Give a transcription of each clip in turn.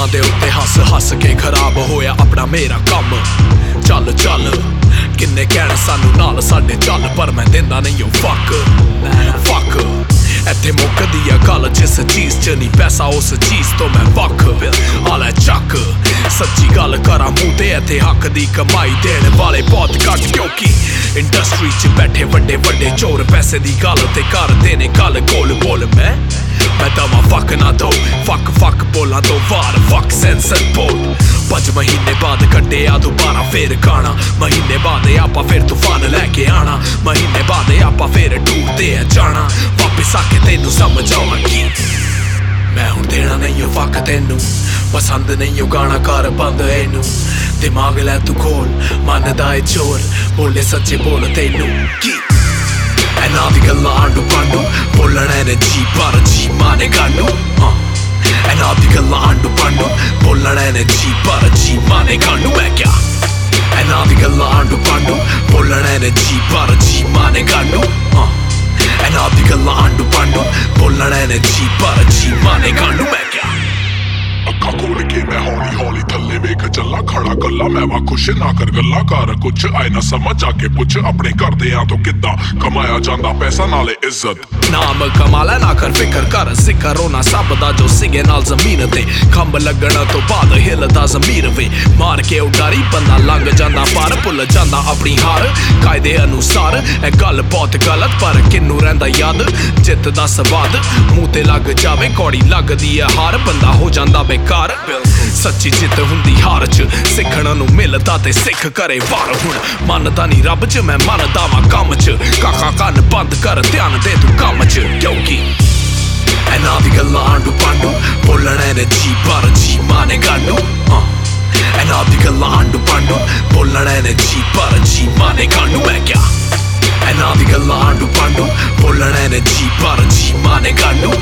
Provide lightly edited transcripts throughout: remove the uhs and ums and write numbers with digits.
ਗੱਲਾਂ ਦੇ ਉੱਤੇ ਹੱਸ ਹੱਸ ਕੇ ਖਰਾਬ ਹੋਇਆ ਆਪਣਾ ਮੇਰਾ ਕੰਮ। ਚੱਲ ਚੱਲ ਕਿੰਨੇ ਕਹਿਣ ਸਾਨੂੰ ਨਾਲ ਸਾਡੇ ਚੱਲ, ਪਰ ਮੈਂ ਦਿੰਦਾ ਨਹੀਂ ਉਹ ਫੱਕ ਇੱਥੇ ਮੁੱਕਦੀ ਆ ਗੱਲ ਜਿਸ ਚੀਜ਼ 'ਚ ਨਹੀਂ ਪੈਸਾ, ਉਸ ਚੀਜ਼ ਤੋਂ ਮੈਂ ਵੱਖ। ਆਲੇ ਚੱਕ ਸੱਚੀ ਗੱਲ ਕਰਾਂ ਮੂੰਹ ਤੇ ਇੱਥੇ ਹੱਕ ਦੀ ਕਮਾਈ ਦੇਣ ਵਾਲੇ ਬਹੁਤ ਘੱਟ, ਕਿਉਂਕਿ ਇੰਡਸਟਰੀ 'ਚ ਬੈਠੇ ਵੱਡੇ ਵੱਡੇ ਚੋਰ ਪੈਸੇ ਦੀ ਗੱਲ ਤੇ ਕਰਦੇ ਨੇ ਗੱਲ ਗੋਲ ਬੋਲ। ਮੈਂ ਦਵਾਂ ਫੱਕ ਨਾ ਦੋ ਫੱਕ ਬੋਲਾਂ ਤੋਂ ਵਾਰ ਫੱਕ ਸੈਂਸਰ ਬੋਲ। 5 ਮਹੀਨੇ ਬਾਅਦ ਕੱਢਿਆ ਦੁਬਾਰਾ ਫੇਰ ਗਾਣਾ, ਮਹੀਨੇ ਬਾਅਦ ਆਪਾਂ ਫੇਰ ਤੂਫਾਨ ਲੈ ਕੇ ਆਣਾ, ਮਹੀਨੇ ਬਾਅਦ ਆਪਾਂ ਫੇਰ ਟੂਰ ਤੇ ਜਾਣਾ, ਵਾਪਿਸ ਆ ਕੇ ਤੈਨੂੰ ਸਮਝ ਆਵਾਂਗੀ। ਮੈਂ ਹੁਣ ਦੇਣਾ ਨਹੀਂ ਉਹ ਫੱਕ ਤੈਨੂੰ, ਪਸੰਦ ਨਹੀਂ ਉਹ ਗਾਣਾ ਕਰ ਬੰਦ ਇਹਨੂੰ, ਦਿਮਾਗ ਲੈ ਤੂੰ ਖੋਲ ਮੰਨਦਾ ਏ ਚੋਰ, ਬੋਲੇ ਸੱਚੇ ਬੋਲ ਤੈਨੂੰ ਕੀ। ਇਹਨਾਂ ਦੀ ਗੱਲਾਂ ਆਂਡੂ ਪਾਂਡੂ ਬੋਲਣਾ ਨੇ ਜੀ ਪਰ ਜੀ ਮਾਨੇ ਗਾਂਡੂ। ਇਹਨਾਂ ਦੀ ਗੱਲਾਂ ਆਂਡੂ ਪਾਂਡੂ ਬੋਲਣਾ ਨੇ ਜੀ ਪਰ ਜੀ ਮਾਨੇ ਗਾਂਡੂ। ਮੈਂ ਕਿਹਾ ਇਹਨਾਂ ਦੀ ਗੱਲਾਂ ਆਂਡੂ ਪਾਂਡੂ ਬੋਲਣਾ ਨੇ ਜੀ ਪਰ ਜੀ ਮਾਨੇ ਗਾਂਡੂ। ਇਹਨਾਂ ਦੀ ਗੱਲਾਂ ਆਂਡੂ ਪਾਂਡੂ ਬੋਲਣਾ ਨੇ ਜੀ ਪਰ ਜੀ ਮਾਨੇ ਗਾਂਡੂ। ਮੈਂ ਕਿਹਾ ਅੱਖਾਂ ਖੋਲ ਕੇ ਮੈਂ ਹੌਲੀ ਹੌਲੀ ਥੱਲੇ ਵੇਖ ਚੱਲਾ, ਖੜਾ ਗੱਲਾਂ ਮੈਂ ਵਾ ਖੁਸ਼ ਨਾ ਕਰ ਗੱਲਾਂ ਕਰ ਕੁਛ, ਆਏ ਨਾ ਸਮਝ ਆ ਕੇ ਪੁੱਛ ਆਪਣੇ ਘਰਦਿਆਂ ਤੋਂ ਕਿੱਦਾਂ ਕਮਾਇਆ ਜਾਂਦਾ ਪੈਸਾ ਨਾਲੇ ਇੱਜ਼ਤ। ਨਾਮ ਕਮਾ ਲੈ ਨਾ ਕਰ ਫਿਕਰ ਕਰ, ਸਿੱਕਾ ਰੋਣਾ ਸਭ ਦਾ ਜੋ ਸਿਗੇ ਨਾਲ ਜ਼ਮੀਨ ਤੇ, ਖੰਭ ਲੱਗਣ ਤੋਂ ਬਾਅਦ ਹਿੱਲਦਾ ਜ਼ਮੀਰ ਵੇ, ਮਾਰ ਕੇ ਉਡਾਰੀ ਬੰਦਾ ਲੰਘ ਜਾਂਦਾ ਪਰ ਭੁੱਲ ਜਾਂਦਾ ਆਪਣੀ ਹਾਰ ਕਾਇਦੇ ਅਨੁਸਾਰ। ਇਹ ਗੱਲ ਬਹੁਤ ਗਲਤ ਪਰ ਕਿੰਨੂੰ ਰਹਿੰਦਾ ਯਾਦ, ਜਿੱਤ ਦਾ ਸਵਾਦ ਮੂੰਹ ਤੇ ਲੱਗ ਜਾਵੇ ਕੌੜੀ ਲੱਗਦੀ ਹੈ ਹਾਰ, ਬੰਦਾ ਹੋ ਜਾਂਦਾ ਬੇਕਾਰ। ਸੱਚੀ ਜਿੱਤ ਹੁੰਦੀ ਹਾਰ 'ਚ, ਸਿੱਖਣ ਨੂੰ ਮਿਲਦਾ ਤੇ ਸਿੱਖ ਕਰੇ ਵਾਰ। ਹੁਣ ਮੰਨਦਾ ਨਹੀਂ ਰੱਬ 'ਚ ਮੈਂ ਮੰਨਦਾ ਵਾਂ ਕੰਮ 'ਚ, ਕਾਕਾ ਕੰਨ ਬੰਦ ਕਰ ਧਿਆਨ ਦੇ ਤੂੰ ਕੰਮ 'ਚ, ਕਿਉਂਕਿ ਇਹਨਾਂ ਦੀ ਗੱਲਾਂ ਆਂਡੂ ਪਾਂਡੂ ਬੋਲਣਾ ਨੇ ਜੀ ਪਰ ਜੀ ਮਾਨੇ ਗਾਂਡੂ। ਇਹਨਾਂ ਦੀ ਗੱਲਾਂ ਆਂਡੂ ਪਾਂਡੂ ਬੋਲਣਾ ਨੇ ਜੀ ਪਰ ਜੀ ਮਾਨੇ ਗਾਂਡੂ। ਮੈਂ ਕਿਹਾ ਇਹਨਾਂ ਦੀ ਗੱਲਾਂ ਆਂਡੂ ਪਾਂਡੂ ਬੋਲਣਾ ਨੇ ਜੀ ਪਰ ਜੀ ਮਾਨੇ ਗਾਂਡੂ।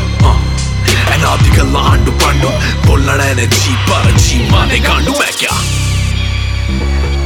ਇਹਨਾਂ ਦੀ ਗੱਲਾਂ ਆਂਡੂ ਪਾਂਡੂ ਬੋਲਣਾ ਨੇ ਜੀ ਪਰ ਜੀ ਮਾਨੇ ਗਾਂਡੂ। ਮੈਂ ਕਿਹਾ